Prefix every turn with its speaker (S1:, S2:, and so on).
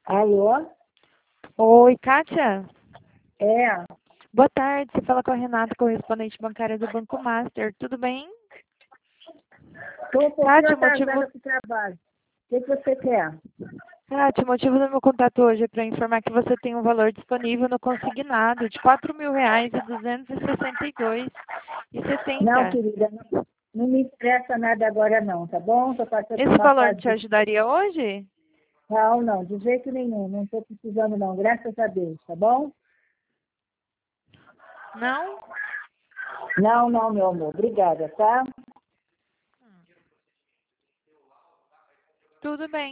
S1: Alô?
S2: Oi, Kátia.
S1: É,
S2: Boa tarde. Você fala com a Renata, correspondente bancária do Banco Master. Tudo bem?
S1: estou um pouquinho
S2: Kátia,
S1: atrasada para o trabalho. O que você quer?
S2: O motivo do meu contato hoje é para informar que você tem um valor disponível no consignado de
S1: Não,
S2: 4.262,70.
S1: querida, não me interessa nada agora não, tá bom? Estou passando por
S2: Esse
S1: uma
S2: valor
S1: fase
S2: te
S1: de...
S2: ajudaria hoje?
S1: Não, não, de jeito nenhum. Não estou precisando não, graças a Deus, tá bom?
S2: Não?
S1: Não, não, meu amor. Obrigada, tá?
S2: Tudo bem.